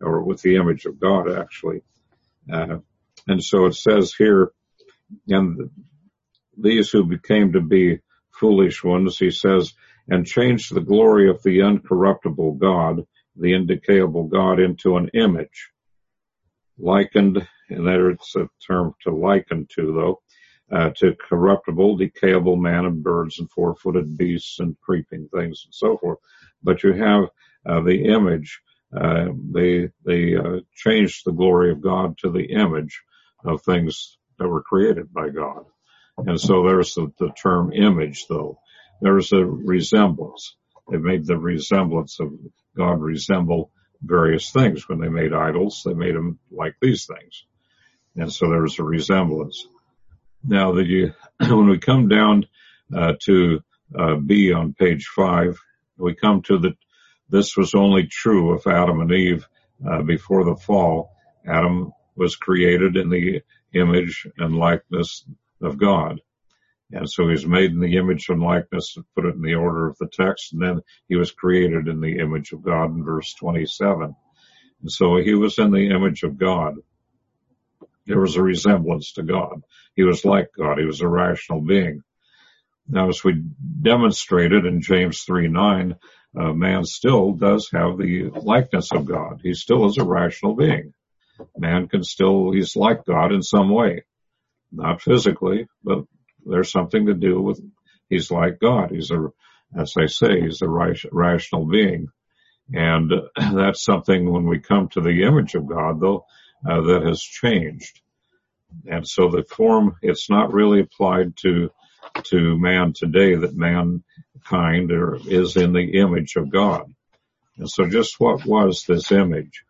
or with the image of God, actually. Uh, and so it says here, and these who became to be foolish ones, he says, and changed the glory of the uncorruptible God, the indecayable God, into an image, likened, and there's a term to liken to, though, uh, to corruptible, decayable man and birds and four-footed beasts and creeping things and so forth. But you have uh, the image. Uh, they they uh, changed the glory of God to the image of things that were created by God. And so there's the, the term image, though. There's a resemblance. They made the resemblance of God resemble various things. When they made idols, they made them like these things. And so there's a resemblance. Now, that you, when we come down uh, to uh, B on page five, we come to the, this was only true of Adam and Eve uh, before the fall. Adam was created in the image and likeness of God. And so he was made in the image and likeness, to put it in the order of the text, and then he was created in the image of God in verse twenty-seven. And so he was in the image of God. There was a resemblance to God. He was like God. He was a rational being. Now, as we demonstrated in James three nine, uh, man still does have the likeness of God. He still is a rational being. Man can still, he's like God in some way. Not physically, but there's something to do with, he's like God. He's a, as I say, he's a rational being. And uh, that's something when we come to the image of God, though, uh, that has changed. And so the form, it's not really applied to, to man today, that mankind or is in the image of God. And so just what was this image?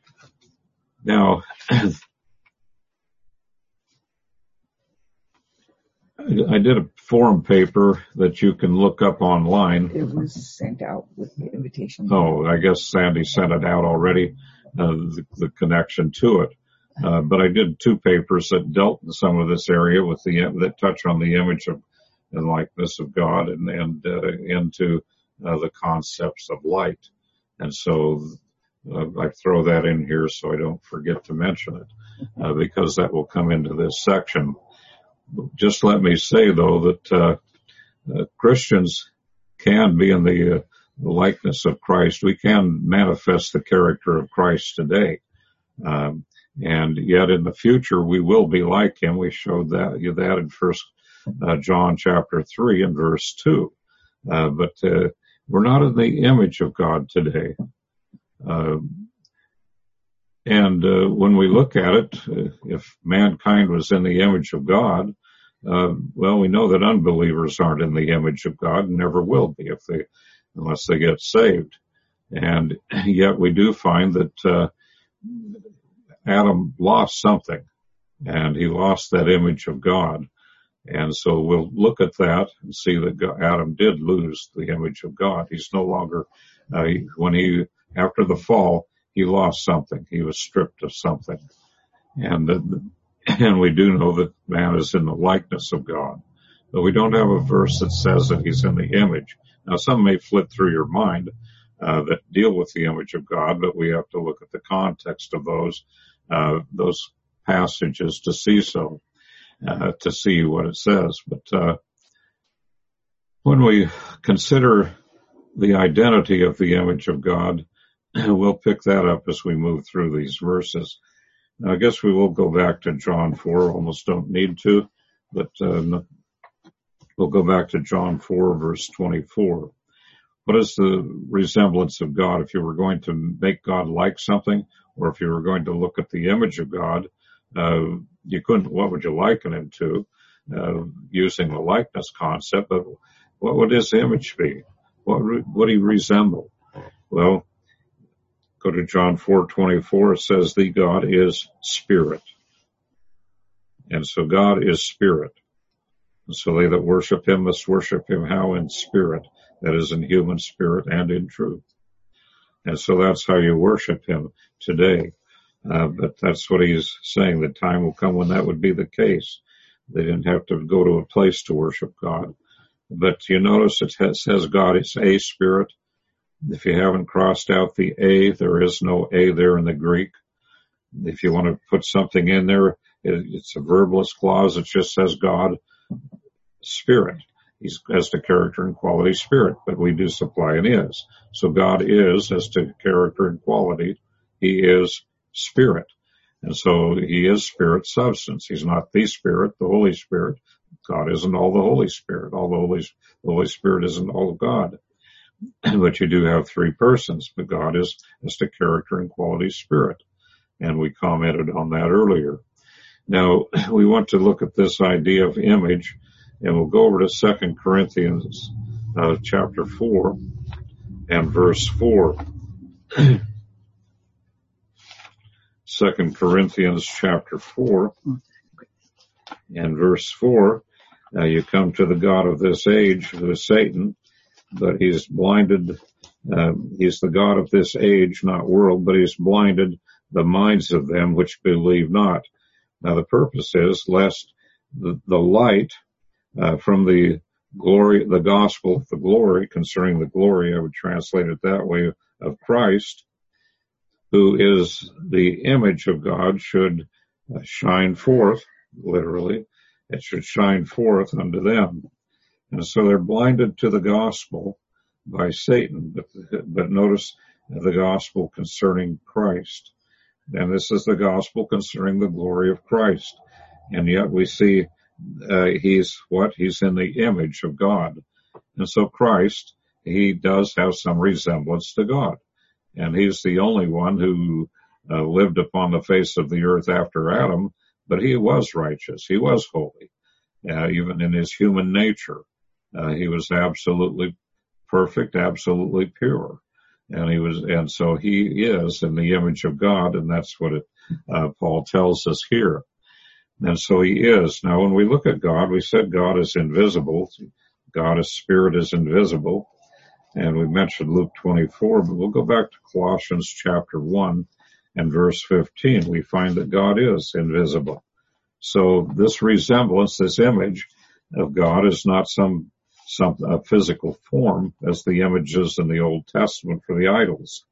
Now, I did a forum paper that you can look up online. It was sent out with the invitation. Oh, I guess Sandy sent it out already, uh, the, the connection to it. Uh, but I did two papers that dealt in some of this area with the, that touch on the image of and likeness of God and, and, uh, into, uh, the concepts of light. And so, uh, I throw that in here so I don't forget to mention it, uh, because that will come into this section. Just let me say, though, that uh, uh, Christians can be in the, uh, the likeness of Christ. We can manifest the character of Christ today. Um, and yet in the future, we will be like him. We showed that, that in First uh, John chapter three and verse two. Uh, but uh, we're not in the image of God today. Uh, and uh, when we look at it, uh, if mankind was in the image of God, Uh, well, we know that unbelievers aren't in the image of God and never will be if they, unless they get saved. And yet we do find that, uh, Adam lost something and he lost that image of God. And so we'll look at that and see that God, Adam did lose the image of God. He's no longer, uh, when he, after the fall, he lost something. He was stripped of something. And the, And we do know that man is in the likeness of God. But we don't have a verse that says that he's in the image. Now, some may flit through your mind uh, that deal with the image of God, but we have to look at the context of those uh, those passages to see so, uh, to see what it says. But uh, when we consider the identity of the image of God, we'll pick that up as we move through these verses. Now, I guess we will go back to John four. Almost don't need to, but uh, we'll go back to John four, verse twenty-four. What is the resemblance of God? If you were going to make God like something, or if you were going to look at the image of God, uh, you couldn't, what would you liken him to, uh, using the likeness concept, but what would his image be? What would he resemble? Well, go to John four twenty-four. It says, the God is spirit. And so God is spirit. And so they that worship him must worship him how? In spirit. That is, in human spirit and in truth. And so that's how you worship him today. Uh, but that's what he's saying. The time will come when that would be the case. They didn't have to go to a place to worship God. But you notice it has, says God is a spirit. If you haven't crossed out the A, there is no A there in the Greek. If you want to put something in there, it's a verbless clause. It just says God, Spirit. He's as to character and quality, Spirit, but we do supply an is. So God is as to character and quality. He is Spirit. And so he is Spirit substance. He's not the Spirit, the Holy Spirit. God isn't all the Holy Spirit. All the Holy, the Holy Spirit isn't all of God. But you do have three persons, but God is as to character and quality, Spirit. And we commented on that earlier. Now, we want to look at this idea of image, and we'll go over to Second Corinthians uh, chapter four and verse four. Second Corinthians chapter four and verse four. Now you come to the God of this age, who is Satan, but he's blinded. Uh, he's the God of this age, not world, but he's blinded the minds of them which believe not. Now the purpose is lest the, the light uh, from the glory, the gospel, the glory concerning the glory, I would translate it that way, of Christ, who is the image of God, should uh, shine forth, literally. It should shine forth unto them. And so they're blinded to the gospel by Satan, but, but notice the gospel concerning Christ. And this is the gospel concerning the glory of Christ. And yet we see uh, he's what? He's in the image of God. And so Christ, he does have some resemblance to God. And he's the only one who uh, lived upon the face of the earth after Adam, but he was righteous. He was holy, uh, even in his human nature. Uh, he was absolutely perfect, absolutely pure. And he was, and so he is in the image of God, and that's what it, uh, Paul tells us here. And so he is. Now, when we look at God, we said God is invisible. God is Spirit, is invisible. And we mentioned Luke twenty-four, but we'll go back to Colossians chapter one and verse fifteen. We find that God is invisible. So this resemblance, this image of God is not some some a physical form as the images in the Old Testament for the idols.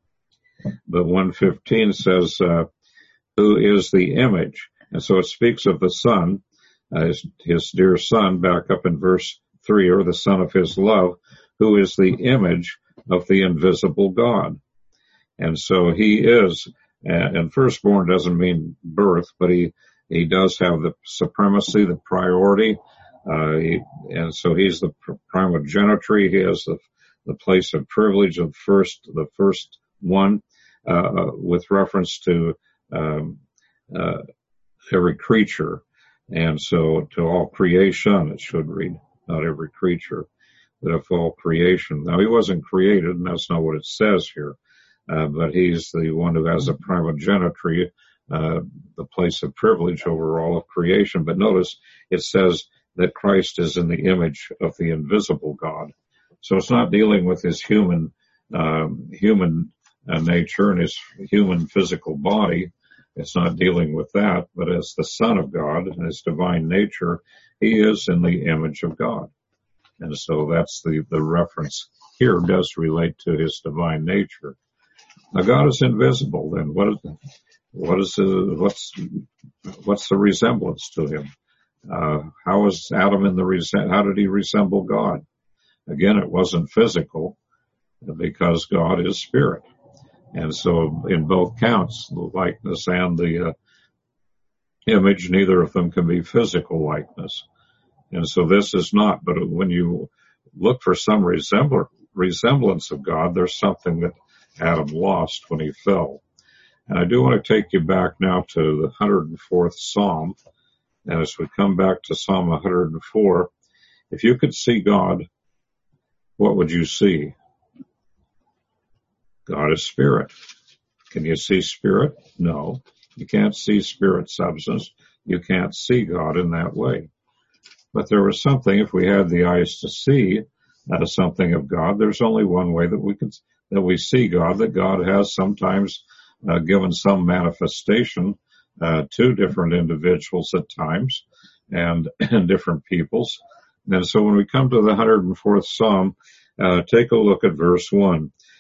But one fifteen says, uh, who is the image? And so it speaks of the Son, uh, his, his dear Son, back up in verse three, or the Son of his love, who is the image of the invisible God. And so he is, and firstborn doesn't mean birth, but he, he does have the supremacy, the priority. Uh, he, and so he's the primogeniture. He has the, the place of privilege of first, the first one, uh, with reference to, um, uh, every creature. And so to all creation, it should read, not every creature, but of all creation. Now he wasn't created, and that's not what it says here. Uh, but he's the one who has a primogeniture, uh, the place of privilege over all of creation. But notice it says that Christ is in the image of the invisible God. So it's not dealing with his human, um, human uh, nature and his human physical body. It's not dealing with that, but as the Son of God and his divine nature, he is in the image of God. And so that's the, the reference here does relate to his divine nature. Now God is invisible, then what is, what is the, what's, what's the resemblance to him? Uh, how is Adam in the, how did he resemble God? Again, it wasn't physical because God is spirit. And so in both counts, the likeness and the uh, image, neither of them can be physical likeness. And so this is not, but when you look for some resembl- resemblance of God, there's something that Adam lost when he fell. And I do want to take you back now to the one hundred fourth Psalm. And as we come back to Psalm one hundred four, if you could see God, what would you see? God is spirit. Can you see spirit? No. You can't see spirit substance. You can't see God in that way. But there was something, if we had the eyes to see uh, something of God, there's only one way that we can, that we see God, that God has sometimes uh, given some manifestation uh, to different individuals at times and, and different peoples. And so when we come to the one hundred fourth Psalm, uh, take a look at verse one.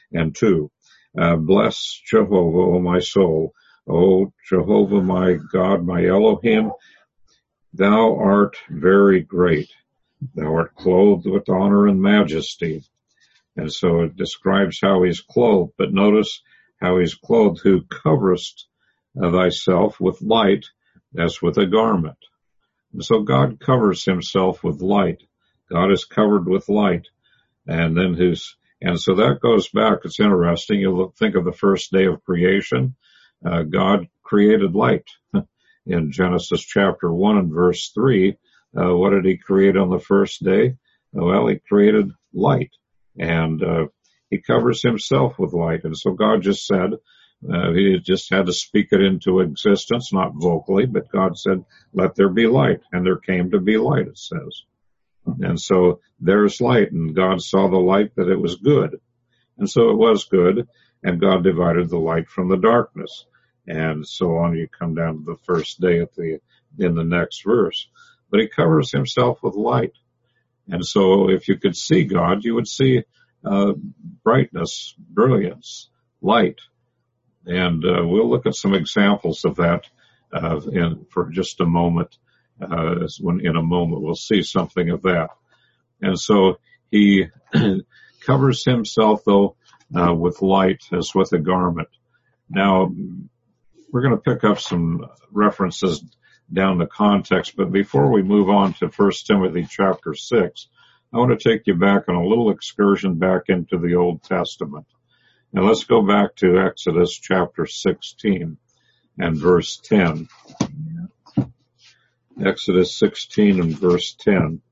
and two. Uh, bless Jehovah, O my soul. O Jehovah, my God, my Elohim, thou art very great. Thou art clothed with honor and majesty. And so it describes how he's clothed, but notice how he's clothed, who coverest thyself with light as with a garment. And so God covers himself with light. God is covered with light. And then his, and so that goes back. It's interesting. You look, think of the first day of creation. Uh, God created light. In Genesis chapter one and verse three, uh, what did he create on the first day? Well, he created light. And uh, he covers himself with light. And so God just said, uh, he just had to speak it into existence, not vocally, but God said, let there be light. And there came to be light, it says. And so there's light, and God saw the light that it was good. And so it was good, and God divided the light from the darkness. And so on, you come down to the first day at the, in the next verse. But he covers himself with light. And so if you could see God, you would see uh, brightness, brilliance, light. And uh, we'll look at some examples of that uh, in, for just a moment. Uh, when in a moment we'll see something of that. And so he covers himself, though, uh, with light as with a garment. Now, we're going to pick up some references down the context, but before we move on to First Timothy chapter six, I want to take you back on a little excursion back into the Old Testament. Now let's go back to Exodus chapter sixteen and verse ten. Exodus sixteen and verse ten.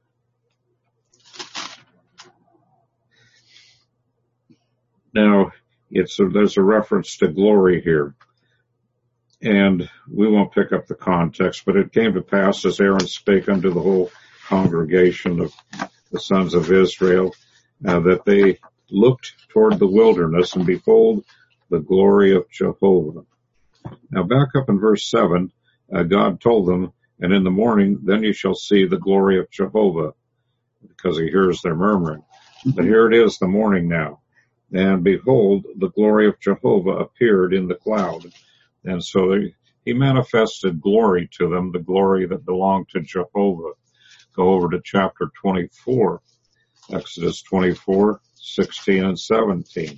Now, it's a, there's a reference to glory here. And we won't pick up the context, but it came to pass as Aaron spake unto the whole congregation of the sons of Israel, uh, that they looked toward the wilderness, and behold, the glory of Jehovah. Now back up in verse seven, uh, God told them, and in the morning, then you shall see the glory of Jehovah, because he hears their murmuring. But here it is, the morning now. And behold, the glory of Jehovah appeared in the cloud. And so they, he manifested glory to them, the glory that belonged to Jehovah. Go over to chapter twenty-four, Exodus twenty-four, sixteen and seventeen.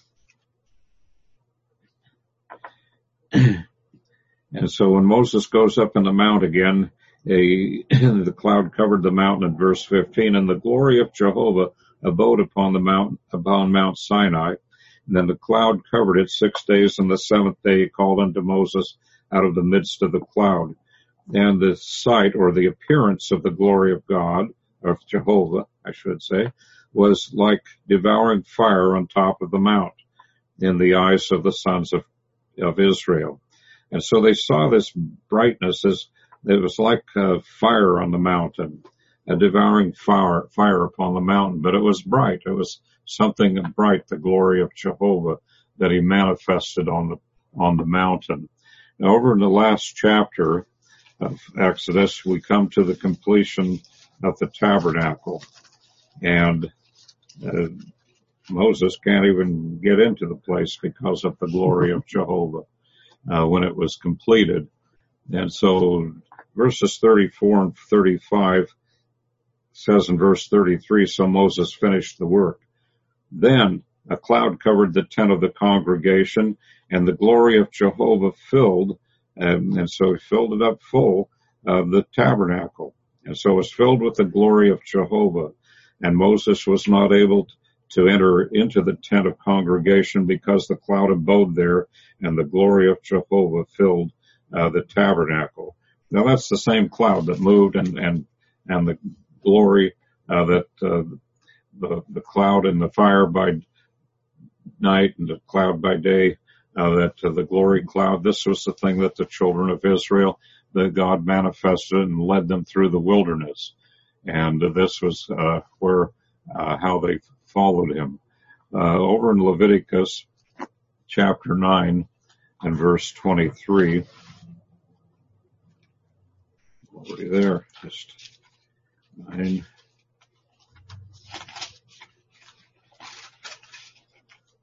And so when Moses goes up in the mount again, a, the cloud covered the mountain in verse fifteen, and the glory of Jehovah abode upon the mount, upon Mount Sinai. And then the cloud covered it six days, and the seventh day he called unto Moses out of the midst of the cloud. And the sight, or the appearance of the glory of God, of Jehovah, I should say, was like devouring fire on top of the mount in the eyes of the sons of, of Israel. And so they saw this brightness as it was like uh, fire on the mountain, a devouring fire, fire upon the mountain, but it was bright. It was something bright, the glory of Jehovah that he manifested on the, on the mountain. Now over in the last chapter of Exodus, we come to the completion of the tabernacle, and uh, Moses can't even get into the place because of the glory of Jehovah uh, when it was completed. And so verses thirty-four and thirty-five says in verse thirty-three, so Moses finished the work. Then a cloud covered the tent of the congregation, and the glory of Jehovah filled, and, and so he filled it up full of the tabernacle. And so it was filled with the glory of Jehovah. And Moses was not able to enter into the tent of congregation because the cloud abode there, and the glory of Jehovah filled uh, the tabernacle. Now that's the same cloud that moved, and and and the glory uh, that uh, the the cloud and the fire by night and the cloud by day, uh, that uh, the glory cloud, this was the thing that the children of Israel, that God manifested and led them through the wilderness. And uh, this was uh, where uh, how they followed him. Uh, over in Leviticus chapter nine and verse twenty-three, already there, just nine.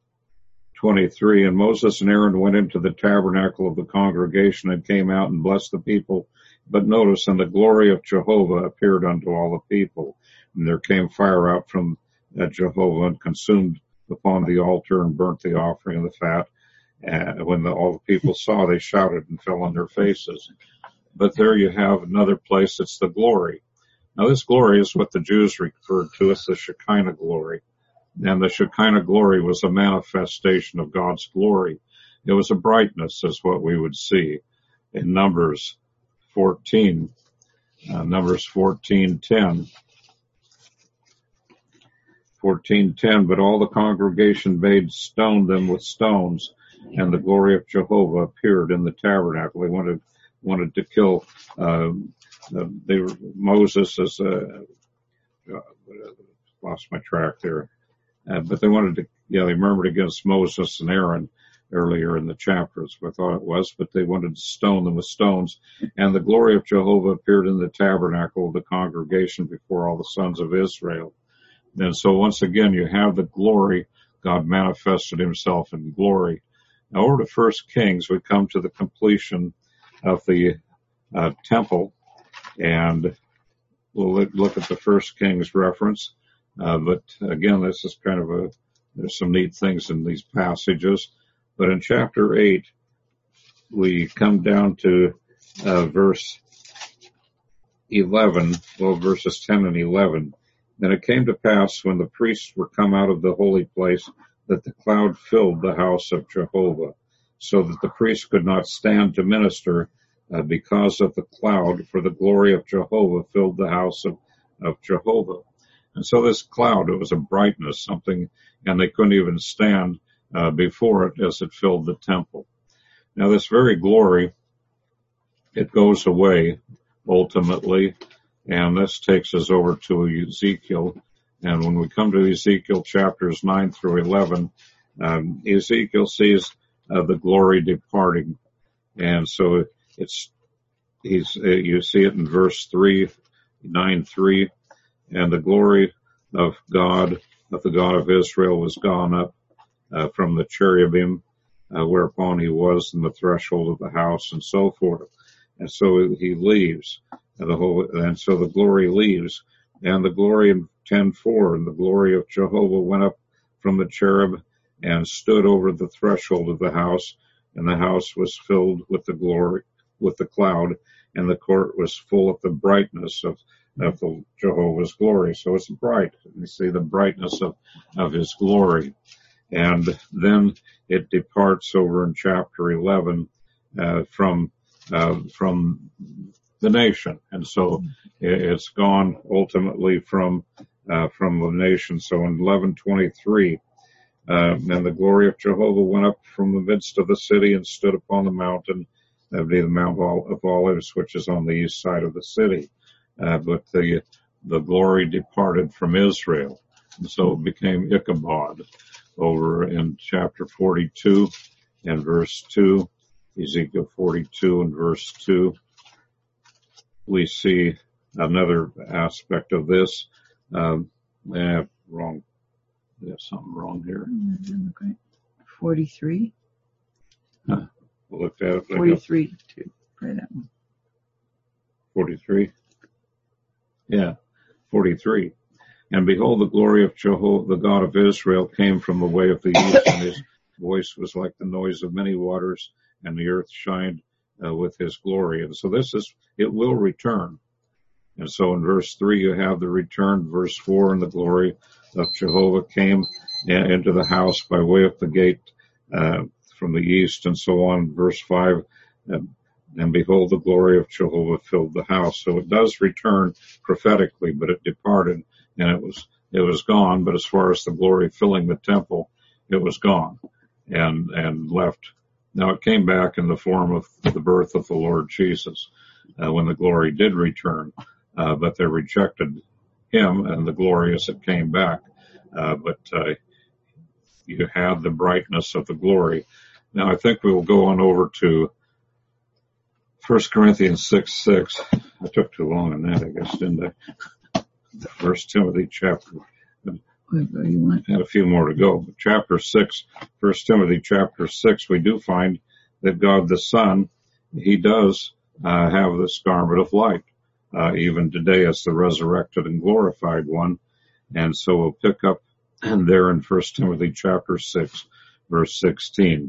twenty-three, and Moses and Aaron went into the tabernacle of the congregation and came out and blessed the people. But notice, and the glory of Jehovah appeared unto all the people. And there came fire out from uh, Jehovah and consumed upon the altar and burnt the offering and the fat. And when the, all the people saw, they shouted and fell on their faces. But there you have another place that's the glory. Now this glory is what the Jews referred to as the Shekinah glory. And the Shekinah glory was a manifestation of God's glory. It was a brightness, is what we would see in Numbers fourteen. Uh, Numbers fourteen ten. fourteen ten, but all the congregation bade stone them with stones, and the glory of Jehovah appeared in the tabernacle. They wanted wanted to kill uh, uh, they were, Moses as uh, uh, lost my track there. Uh, but they wanted to, yeah, they murmured against Moses and Aaron earlier in the chapters, I thought it was, but they wanted to stone them with stones. And the glory of Jehovah appeared in the tabernacle of the congregation before all the sons of Israel. And so once again, you have the glory. God manifested himself in glory. Now over to First Kings, we come to the completion of the uh, temple, and we'll look at the First Kings reference. Uh, but again, this is kind of a, there's some neat things in these passages. But in chapter eight, we come down to uh, verse eleven, well, verses ten and eleven. And it came to pass when the priests were come out of the holy place that the cloud filled the house of Jehovah, so that the priests could not stand to minister uh, because of the cloud, for the glory of Jehovah filled the house of, of Jehovah. And so this cloud, it was a brightness, something, and they couldn't even stand uh, before it as it filled the temple. Now this very glory, it goes away ultimately, and this takes us over to Ezekiel. And when we come to Ezekiel chapters nine through eleven, um, Ezekiel sees uh, the glory departing. And so it's, he's, uh, you see it in verse three, nine three. And the glory of God, of the God of Israel, was gone up uh, from the cherubim, uh, whereupon he was in the threshold of the house, and so forth. And so he leaves, and the whole, and so the glory leaves, and the glory in ten four, and the glory of Jehovah went up from the cherub and stood over the threshold of the house, and the house was filled with the glory, with the cloud, and the court was full of the brightness of of the Jehovah's glory. So it's bright. You see the brightness of, of his glory. And then it departs over in chapter eleven, uh, from, uh, from the nation. And so it's gone ultimately from, uh, from the nation. So in eleven twenty-three, uh, and the glory of Jehovah went up from the midst of the city and stood upon the mountain, that would be the Mount of Olives, which is on the east side of the city. Uh, but the the glory departed from Israel, and so it became Ichabod over in chapter forty-two and verse two, Ezekiel forty-two and verse two. We see another aspect of this. Um, eh, wrong, there's something wrong here. Okay. forty-three. Huh. We'll look at it. forty-three. Too. Try that one. forty-three. Yeah, forty-three. And behold, the glory of Jehovah, the God of Israel, came from the way of the east, and his voice was like the noise of many waters, and the earth shined uh, with his glory. And so this is, it will return. And so in verse three, you have the return. Verse four, and the glory of Jehovah came into the house by way of the gate uh, from the east, and so on. Verse five, uh, and behold, the glory of Jehovah filled the house. So it does return prophetically, but it departed, and it was it was gone. But as far as the glory filling the temple, it was gone and and left. Now it came back in the form of the birth of the Lord Jesus uh, when the glory did return, uh, but they rejected him and the glory as it came back. Uh, but uh, you had the brightness of the glory. Now I think we will go on over to First Corinthians six six. I took too long on that, I guess, didn't I? First Timothy chapter, Whatever you want. Had a few more to go. But chapter six, First Timothy chapter six, we do find that God the Son, he does uh, have this garment of light, uh, even today as the resurrected and glorified one. And so we'll pick up there in First Timothy chapter six, verse sixteen.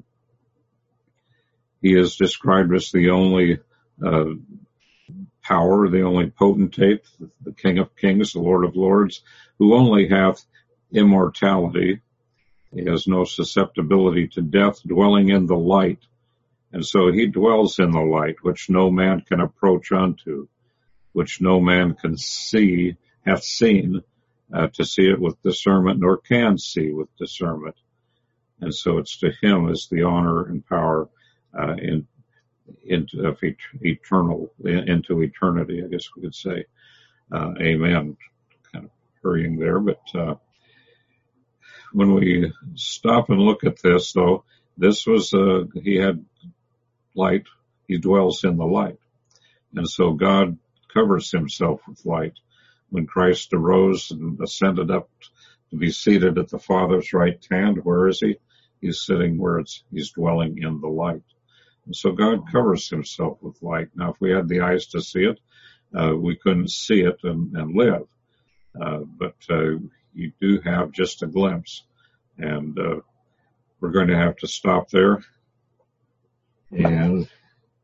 He is described as the only uh, power, the only potentate, the King of Kings, the Lord of Lords, who only hath immortality. He has no susceptibility to death, dwelling in the light. And so he dwells in the light, which no man can approach unto, which no man can see, hath seen, uh, to see it with discernment, nor can see with discernment. And so it's to him is the honor and power uh, in into of eternal into eternity, I guess we could say. Uh, amen. Kind of hurrying there, but uh, when we stop and look at this, though, this was uh, he had light. He dwells in the light, and so God covers himself with light. When Christ arose and ascended up to be seated at the Father's right hand, where is he? He's sitting where it's he's dwelling in the light. And so God covers himself with light. Now, if we had the eyes to see it, uh, we couldn't see it and, and live. Uh, but uh, you do have just a glimpse. And uh, we're going to have to stop there. And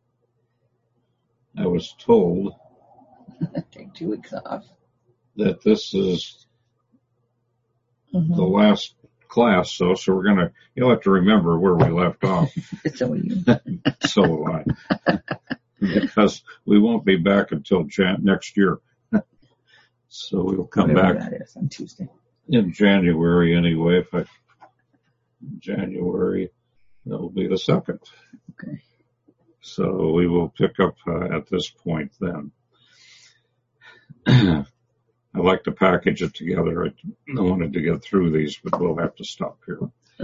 I was told Take two weeks off. that this is Mm-hmm. the last class, so so we're gonna you'll have to remember where we left off. So will you. So will I, because we won't be back until Jan- next year. So we'll come Whatever back that is on Tuesday. in January anyway. If I January, that will be the second. Okay. So we will pick up uh, at this point then. I like to package it together. I wanted to get through these, but we'll have to stop here.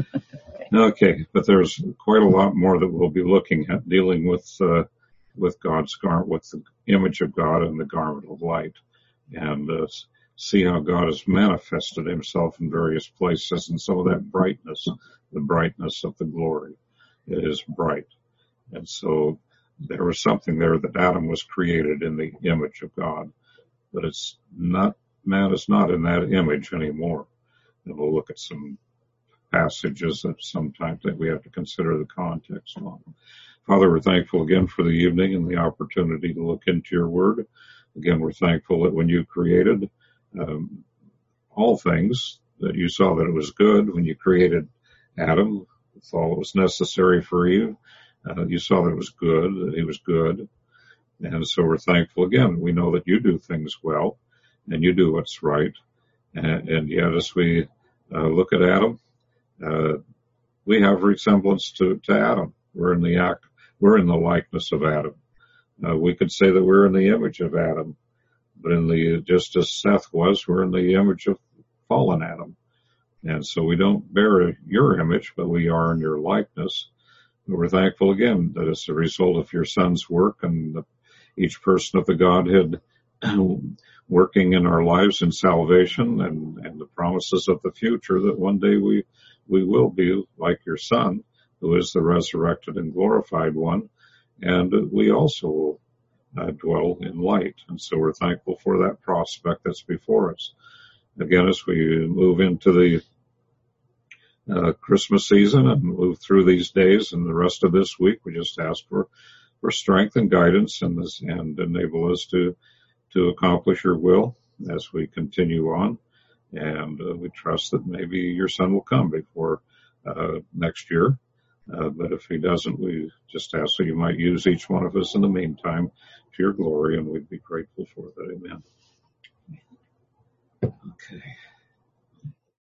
Okay, but there's quite a lot more that we'll be looking at, dealing with uh, with God's garment, with the image of God and the garment of light, and uh, see how God has manifested himself in various places, and some of that brightness, the brightness of the glory. It is bright. And so there was something there that Adam was created in the image of God. But it's not, man is not in that image anymore. And we'll look at some passages that sometimes that we have to consider the context on. Father, we're thankful again for the evening and the opportunity to look into your word. Again, we're thankful that when you created um, all things, that you saw that it was good. When you created Adam, with all that was necessary for Eve, uh, you saw that it was good, that he was good. And so we're thankful again. We know that you do things well, and you do what's right. And, and yet, as we uh, look at Adam, uh, we have resemblance to, to Adam. We're in the act, we're in the likeness of Adam. Uh, we could say that we're in the image of Adam, but in the just as Seth was, we're in the image of fallen Adam. And so we don't bear your image, but we are in your likeness. And we're thankful again that it's a result of your Son's work and the each person of the Godhead working in our lives in salvation and, and the promises of the future that one day we, we will be like your Son, who is the resurrected and glorified one. And we also will uh, dwell in light. And so we're thankful for that prospect that's before us. Again, as we move into the uh, Christmas season and move through these days and the rest of this week, we just ask for for strength and guidance and this, and enable us to, to accomplish your will as we continue on. And uh, we trust that maybe your Son will come before, uh, next year. Uh, but if he doesn't, we just ask that you might use each one of us in the meantime to your glory, and we'd be grateful for that. Amen.